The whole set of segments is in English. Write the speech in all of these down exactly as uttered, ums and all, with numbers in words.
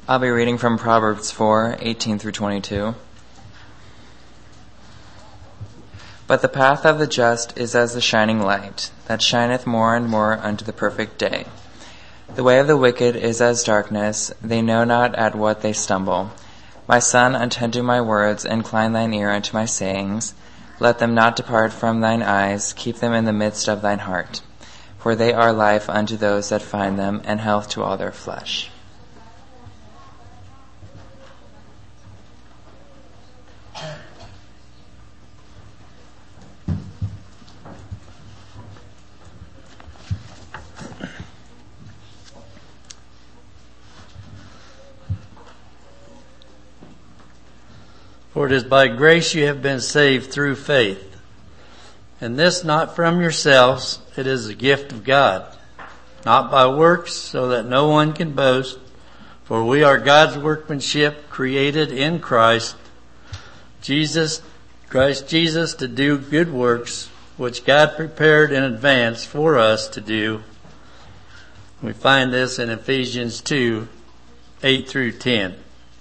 I'll be reading from Proverbs four, eighteen through twenty-two. But the path of the just is as the shining light, that shineth more and more unto the perfect day. The way of the wicked is as darkness, they know not at what they stumble. My son, attend to my words, incline thine ear unto my sayings. Let them not depart from thine eyes, keep them in the midst of thine heart. For they are life unto those that find them, and health to all their flesh. For it is by grace you have been saved through faith. And this not from yourselves, it is a gift of God. Not by works, so that no one can boast. For we are God's workmanship, created in Christ Jesus, Christ Jesus, to do good works, which God prepared in advance for us to do. We find this in Ephesians two, eight through ten.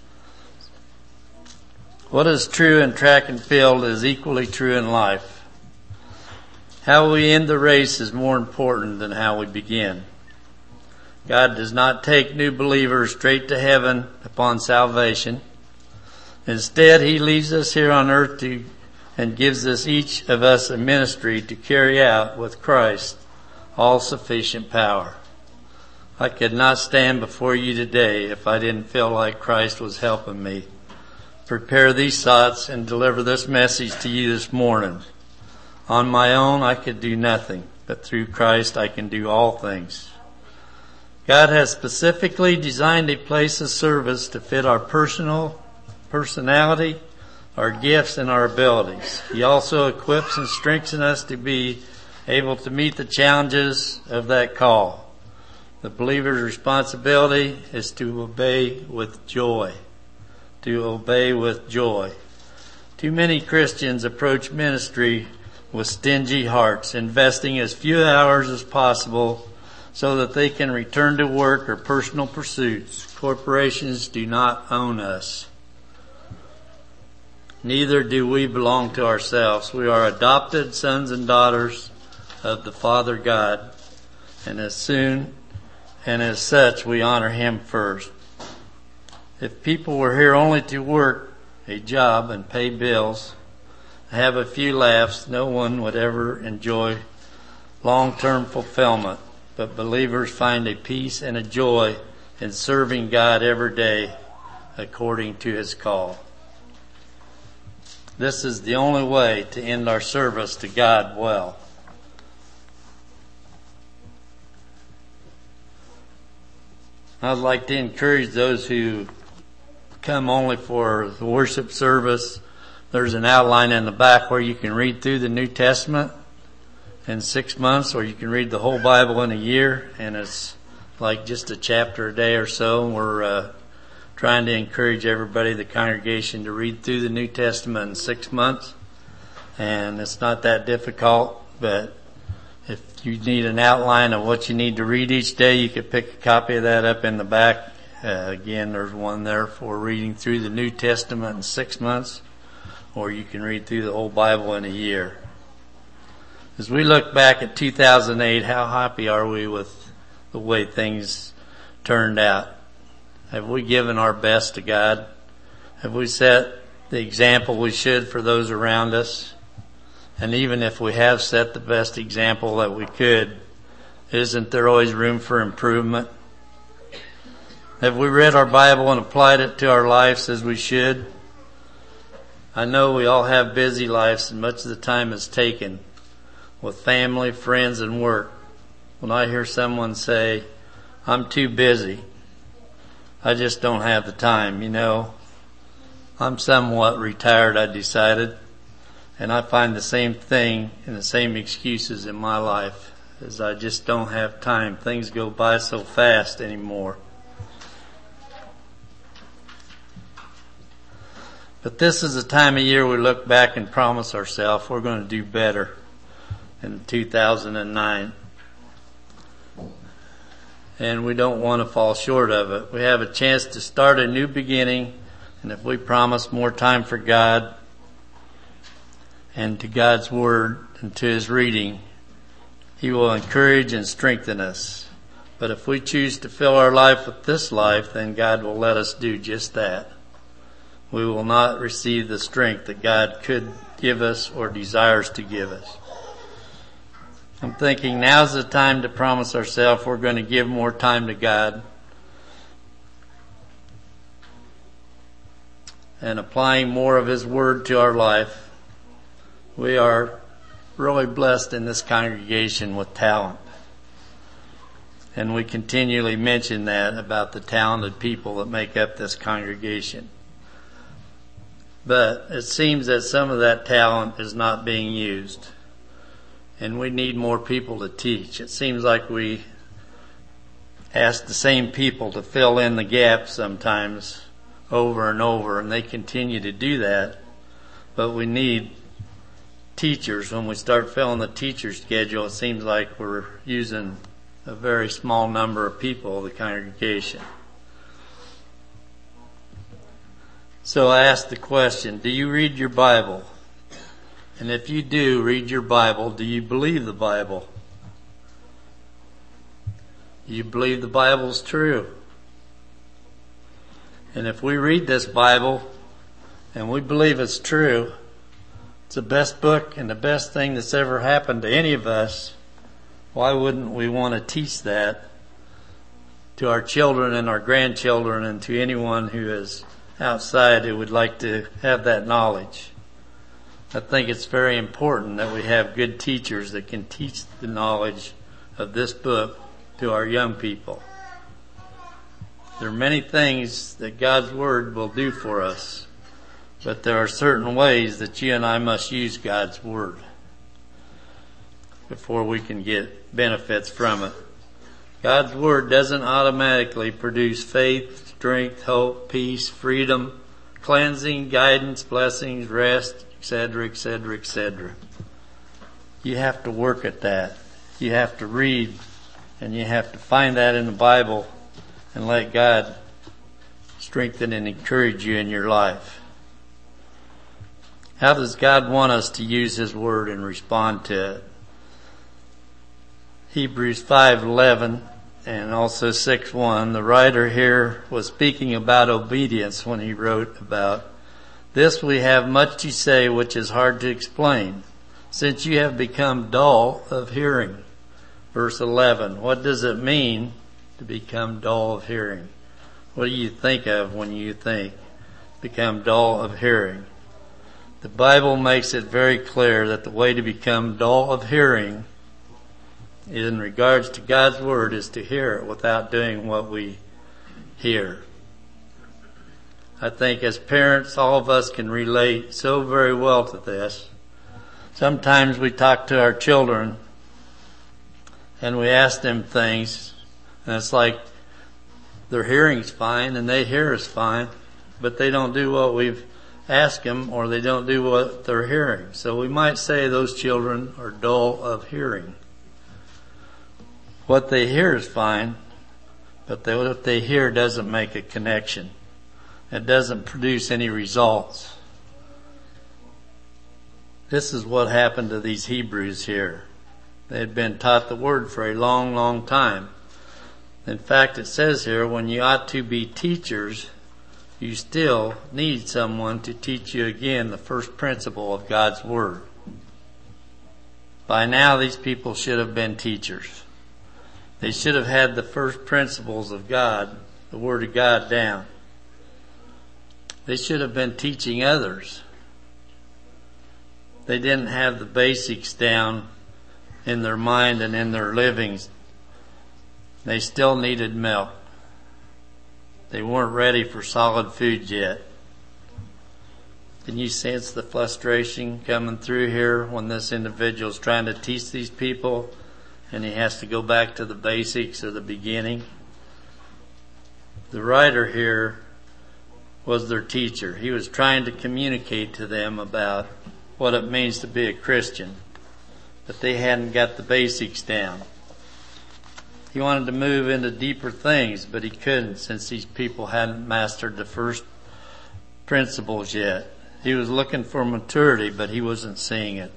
What is true in track and field is equally true in life. How we end the race is more important than how we begin. God does not take new believers straight to heaven upon salvation. Instead, He leaves us here on earth to, and gives us each of us a ministry to carry out with Christ all sufficient power. I could not stand before you today if I didn't feel like Christ was helping me prepare these thoughts and deliver this message to you this morning. On my own, I could do nothing, but through Christ I can do all things. God has specifically designed a place of service to fit our personal personality, our gifts, and our abilities. He also equips and strengthens us to be able to meet the challenges of that call. The believer's responsibility is to obey with joy. To obey with joy. Too many Christians approach ministry with stingy hearts, investing as few hours as possible so that they can return to work or personal pursuits. Corporations do not own us. Neither do we belong to ourselves. We are adopted sons and daughters of the Father God, and as soon and as such we honor Him first. If people were here only to work a job and pay bills, have a few laughs, no one would ever enjoy long-term fulfillment. But believers find a peace and a joy in serving God every day according to His call. This is the only way to end our service to God well. I'd like to encourage those who come only for the worship service. There's an outline in the back where you can read through the New Testament in six months, or you can read the whole Bible in a year, and it's like just a chapter a day or so. We're uh, trying to encourage everybody, the congregation, to read through the New Testament in six months, and it's not that difficult. But if you need an outline of what you need to read each day, you could pick a copy of that up in the back. Uh, again, there's one there for reading through the New Testament in six months, or you can read through the whole Bible in a year. As we look back at two thousand eight, how happy are we with the way things turned out? Have we given our best to God? Have we set the example we should for those around us? And even if we have set the best example that we could, isn't there always room for improvement? Have we read our Bible and applied it to our lives as we should? I know we all have busy lives, and much of the time is taken with family, friends, and work. When I hear someone say, "I'm too busy, I just don't have the time," you know, I'm somewhat retired, I decided, and I find the same thing and the same excuses in my life, as I just don't have time. Things go by so fast anymore. But this is the time of year we look back and promise ourselves we're going to do better in two thousand nine. and we don't want to fall short of it. We have a chance to start a new beginning, and if we promise more time for God and to God's Word and to His reading, He will encourage and strengthen us. But if we choose to fill our life with this life, then God will let us do just that. We will not receive the strength that God could give us or desires to give us. I'm thinking now's the time to promise ourselves we're going to give more time to God and applying more of His Word to our life. We are really blessed in this congregation with talent. And we continually mention that about the talented people that make up this congregation. But it seems that some of that talent is not being used. And we need more people to teach. It seems like we ask the same people to fill in the gaps sometimes over and over, and they continue to do that. But we need teachers. When we start filling the teacher schedule, it seems like we're using a very small number of people of the congregation. So I ask the question, do you read your Bible? And if you do read your Bible, do you believe the Bible? Do you believe the Bible's true? And if we read this Bible and we believe it's true, it's the best book and the best thing that's ever happened to any of us, why wouldn't we want to teach that to our children and our grandchildren and to anyone who is outside who would like to have that knowledge? I think it's very important that we have good teachers that can teach the knowledge of this book to our young people. There are many things that God's Word will do for us, but there are certain ways that you and I must use God's Word before we can get benefits from it. God's Word doesn't automatically produce faith, strength, hope, peace, freedom, cleansing, guidance, blessings, rest, et cetera, et cetera, et cetera. You have to work at that. You have to read, and you have to find that in the Bible and let God strengthen and encourage you in your life. How does God want us to use His Word and respond to it? Hebrews five eleven and also six one, the writer here was speaking about obedience when he wrote about, "This we have much to say which is hard to explain, since you have become dull of hearing." Verse eleven, what does it mean to become dull of hearing? What do you think of when you think become dull of hearing? The Bible makes it very clear that the way to become dull of hearing in regards to God's Word is to hear it without doing what we hear. I think as parents, all of us can relate so very well to this. Sometimes we talk to our children and we ask them things, and it's like their hearing's fine and they hear us fine, but they don't do what we've asked them, or they don't do what they're hearing. So we might say those children are dull of hearing. What they hear is fine, but they, what they hear doesn't make a connection. It doesn't produce any results. This is what happened to these Hebrews here. They had been taught the Word for a long, long time. In fact, it says here, when you ought to be teachers, you still need someone to teach you again the first principle of God's Word. By now, these people should have been teachers. They should have had the first principles of God, the Word of God, down. They should have been teaching others. They didn't have the basics down in their mind and in their livings. They still needed milk. They weren't ready for solid food yet. Can you sense the frustration coming through here when this individual is trying to teach these people and he has to go back to the basics or the beginning? The writer here was their teacher. He was trying to communicate to them about what it means to be a Christian, but they hadn't got the basics down. He wanted to move into deeper things, but he couldn't since these people hadn't mastered the first principles yet. He was looking for maturity, but he wasn't seeing it.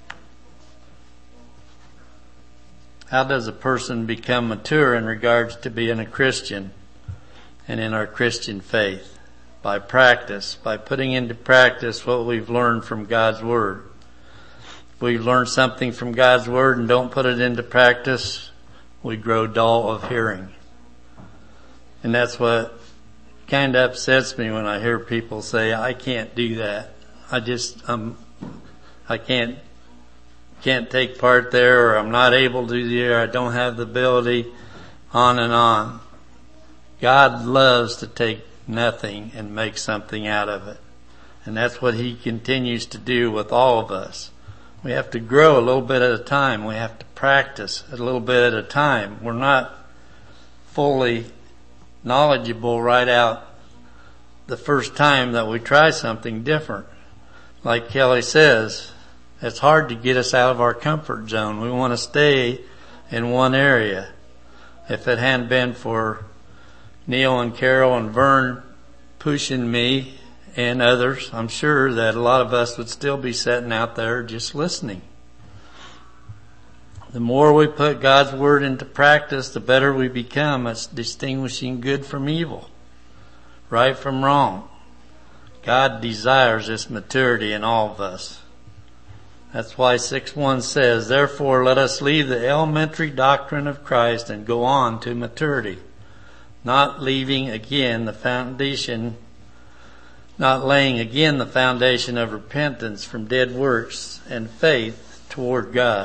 How does a person become mature in regards to being a Christian and in our Christian faith? By practice, by putting into practice what we've learned from God's Word. If we learn something from God's Word and don't put it into practice, we grow dull of hearing. And that's what kind of upsets me when I hear people say, I can't do that. I just, um, I can't, can't take part there, or I'm not able to do there, I don't have the ability, on and on. God loves to take nothing and make something out of it. And that's what He continues to do with all of us. We have to grow a little bit at a time. We have to practice a little bit at a time. We're not fully knowledgeable right out the first time that we try something different. Like Kelly says, it's hard to get us out of our comfort zone. We want to stay in one area. If it hadn't been for Neil and Carol and Vern pushing me and others, I'm sure that a lot of us would still be sitting out there just listening. The more we put God's Word into practice, the better we become at distinguishing good from evil, right from wrong. God desires this maturity in all of us. That's why six one says, therefore let us leave the elementary doctrine of Christ and go on to maturity, not leaving again the foundation Not laying again the foundation of repentance from dead works and faith toward God.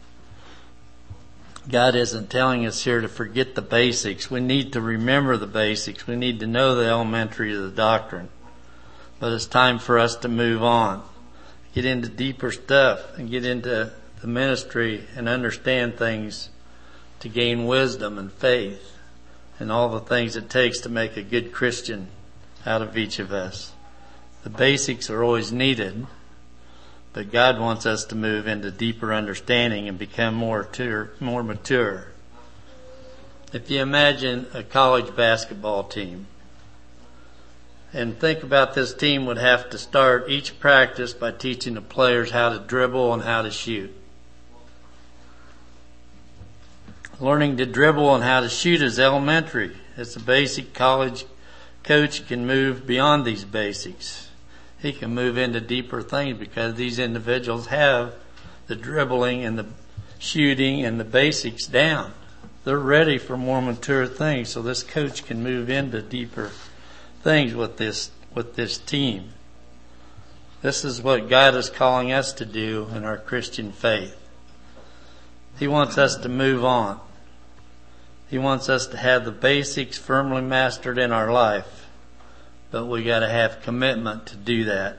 God isn't telling us here to forget the basics. We need to remember the basics. We need to know the elementary of the doctrine. But it's time for us to move on. Get into deeper stuff and get into the ministry and understand things to gain wisdom and faith and all the things it takes to make a good Christian out of each of us. The basics are always needed, but God wants us to move into deeper understanding and become more mature, more mature. If you imagine a college basketball team, and think about this team would have to start each practice by teaching the players how to dribble and how to shoot. Learning to dribble and how to shoot is elementary. It's a basic. College coach can move beyond these basics. He can move into deeper things because these individuals have the dribbling and the shooting and the basics down. They're ready for more mature things, so this coach can move into deeper things with this with this team. This is what God is calling us to do in our Christian faith. He wants us to move on. He wants us to have the basics firmly mastered in our life, but we got to have commitment to do that.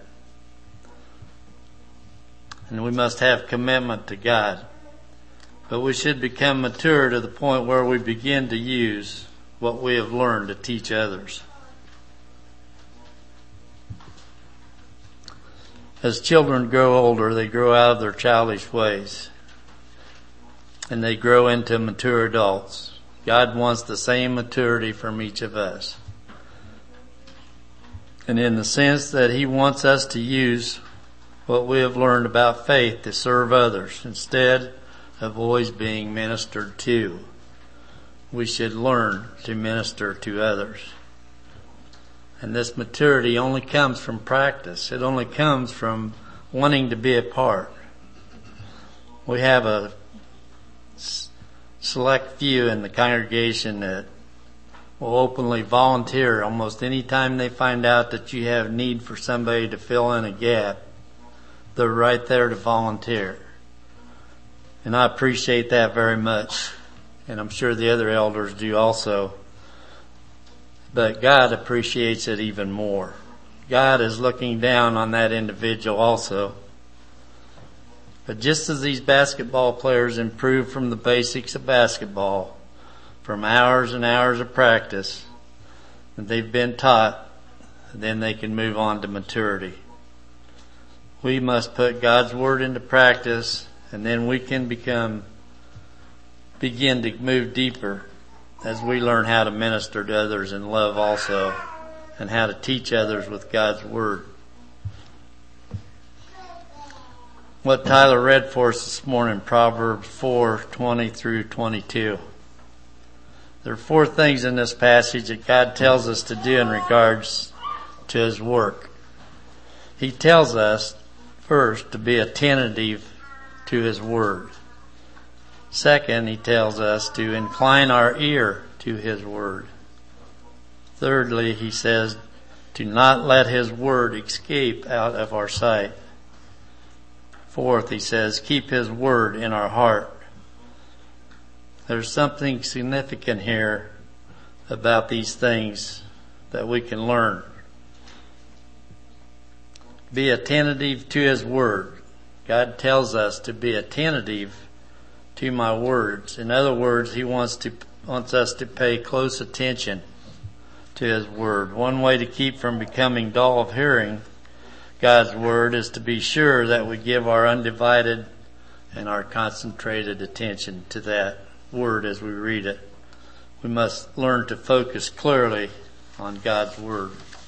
And we must have commitment to God. But we should become mature to the point where we begin to use what we have learned to teach others. As children grow older, they grow out of their childish ways, and they grow into mature adults. God wants the same maturity from each of us. And in the sense that He wants us to use what we have learned about faith to serve others instead of always being ministered to. We should learn to minister to others. And this maturity only comes from practice. It only comes from wanting to be a part. We have a select few in the congregation that will openly volunteer almost any time they find out that you have need for somebody to fill in a gap. They're right there to volunteer. And I appreciate that very much. And I'm sure the other elders do also. But God appreciates it even more. God is looking down on that individual also. But just as these basketball players improve from the basics of basketball, from hours and hours of practice that they've been taught, then they can move on to maturity. We must put God's Word into practice, and then we can become begin to move deeper as we learn how to minister to others in love also, and how to teach others with God's Word. What Tyler read for us this morning, Proverbs four twenty through twenty-two. There are four things in this passage that God tells us to do in regards to His work. He tells us, first, to be attentive to His Word. Second, He tells us to incline our ear to His Word. Thirdly, He says to not let His Word escape out of our sight. Fourth, He says, keep His Word in our heart. There's something significant here about these things that we can learn. Be attentive to His Word. God tells us to be attentive to my words. In other words, He wants to wants us to pay close attention to His Word. One way to keep from becoming dull of hearing God's Word is to be sure that we give our undivided and our concentrated attention to that Word as we read it. We must learn to focus clearly on God's Word.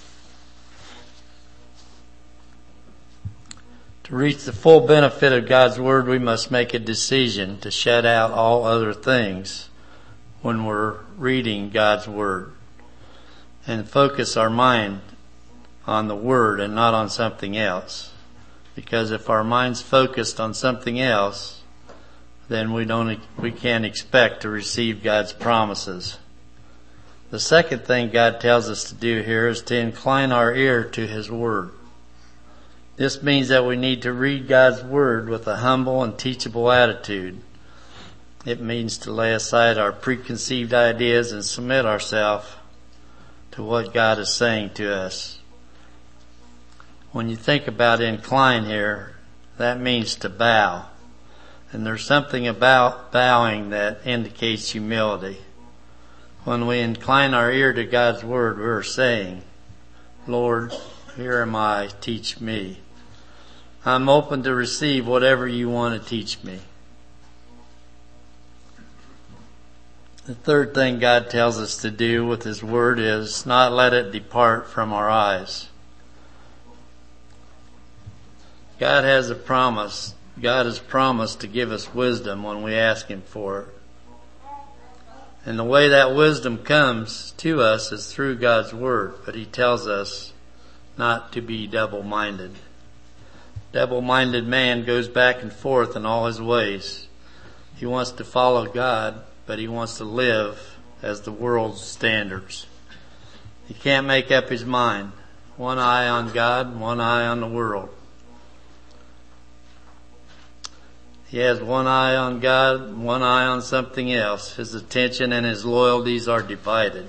To reach the full benefit of God's Word, we must make a decision to shut out all other things when we're reading God's Word, and focus our mind on the Word and not on something else. Because if our mind's focused on something else, then we don't we can't expect to receive God's promises. The second thing God tells us to do here is to incline our ear to His Word. This means that we need to read God's Word with a humble and teachable attitude. It means to lay aside our preconceived ideas and submit ourselves to what God is saying to us. When you think about incline here, that means to bow. And there's something about bowing that indicates humility. When we incline our ear to God's Word, we're saying, Lord, here am I, teach me. I'm open to receive whatever you want to teach me. The third thing God tells us to do with His Word is not let it depart from our eyes. God has a promise. God has promised to give us wisdom when we ask Him for it. And the way that wisdom comes to us is through God's Word. But He tells us not to be double-minded. Double-minded man goes back and forth in all his ways. He wants to follow God, but he wants to live as the world's standards. He can't make up his mind. One eye on God, one eye on the world. He has one eye on God, one eye on something else. His attention and his loyalties are divided.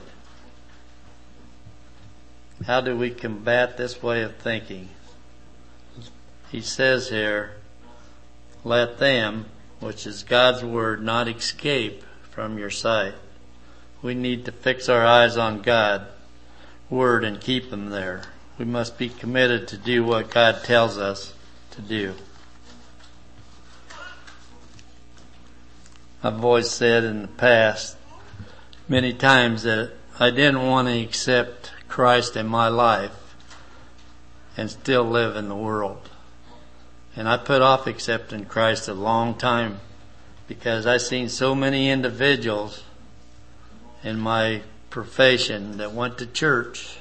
How do we combat this way of thinking? He says here, let them, which is God's Word, not escape from your sight. We need to fix our eyes on God's Word and keep them there. We must be committed to do what God tells us to do. I've always said in the past many times that I didn't want to accept Christ in my life and still live in the world. And I put off accepting Christ a long time because I seen so many individuals in my profession that went to church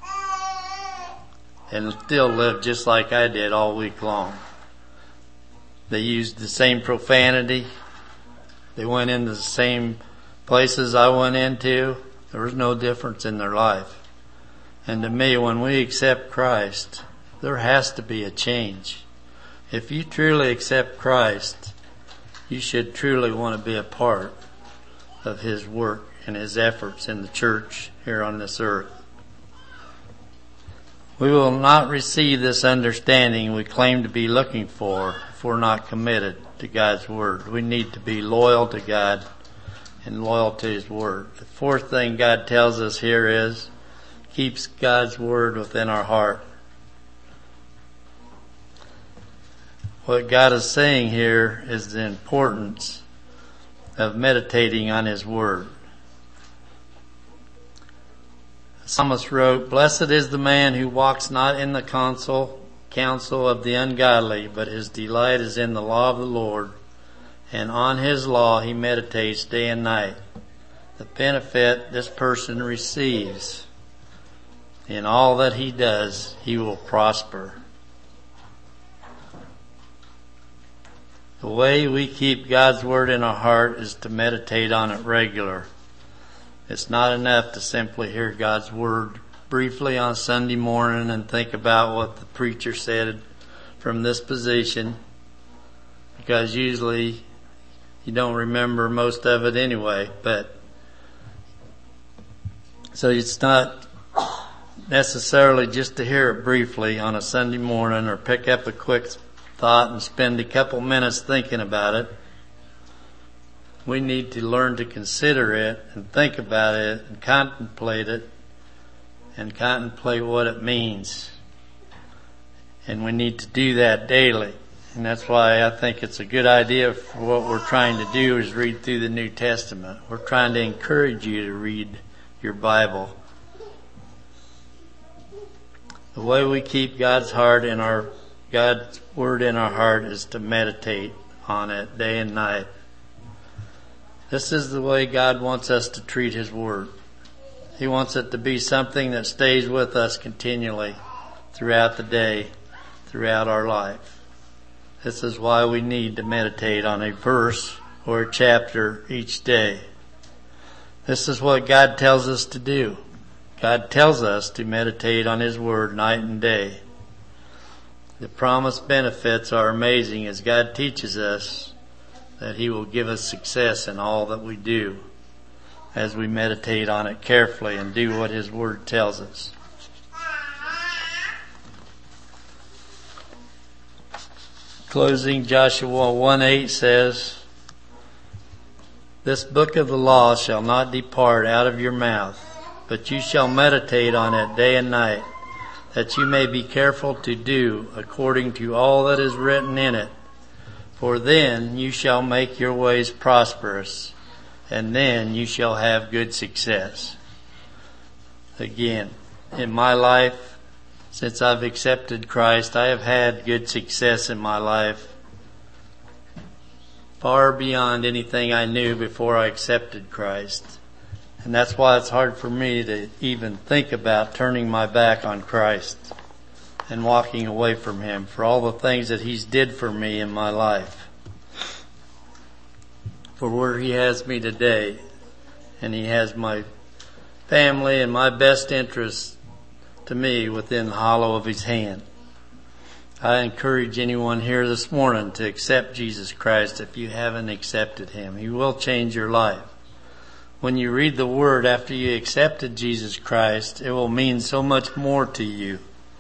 and still lived just like I did all week long. They used the same profanity. They went into the same places I went into. There was no difference in their life. And to me, when we accept Christ, there has to be a change. If you truly accept Christ, you should truly want to be a part of His work and His efforts in the church here on this earth. We will not receive this understanding we claim to be looking for if we're not committed to God's Word. We need to be loyal to God and loyal to His Word. The fourth thing God tells us here is, keeps God's Word within our heart. What God is saying here is the importance of meditating on His Word. The psalmist wrote, "Blessed is the man who walks not in the counsel, counsel of the ungodly, but his delight is in the law of the Lord, and on His law he meditates day and night." The benefit this person receives, in all that he does, he will prosper. The way we keep God's Word in our heart is to meditate on it regular. It's not enough to simply hear God's Word briefly on Sunday morning and think about what the preacher said from this position, because usually you don't remember most of it anyway. But so it's not necessarily just to hear it briefly on a Sunday morning or pick up a quick thought and spend a couple minutes thinking about it. We need to learn to consider it and think about it and contemplate it and contemplate what it means. And we need to do that daily. And that's why I think it's a good idea for what we're trying to do is read through the New Testament. We're trying to encourage you to read your Bible. The way we keep God's heart in our God's Word in our heart is to meditate on it day and night. This is the way God wants us to treat His Word. He wants it to be something that stays with us continually throughout the day, throughout our life. This is why we need to meditate on a verse or a chapter each day. This is what God tells us to do. God tells us to meditate on His Word night and day. The promised benefits are amazing as God teaches us that He will give us success in all that we do as we meditate on it carefully and do what His Word tells us. Closing, Joshua one eight says, "This book of the law shall not depart out of your mouth, but you shall meditate on it day and night, that you may be careful to do according to all that is written in it. For then you shall make your ways prosperous, and then you shall have good success." Again, in my life, since I've accepted Christ, I have had good success in my life, far beyond anything I knew before I accepted Christ. And that's why it's hard for me to even think about turning my back on Christ and walking away from Him for all the things that He's did for me in my life. For where He has me today, and He has my family and my best interests to me within the hollow of His hand. I encourage anyone here this morning to accept Jesus Christ if you haven't accepted Him. He will change your life. When you read the Word after you accepted Jesus Christ, it will mean so much more to you.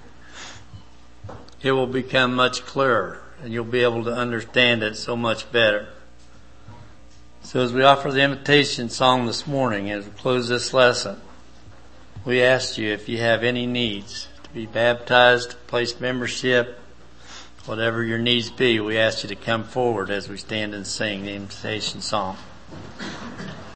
It will become much clearer, and you'll be able to understand it so much better. So as we offer the invitation song this morning, as we close this lesson, we ask you if you have any needs to be baptized, to place membership, whatever your needs be, we ask you to come forward as we stand and sing the invitation song.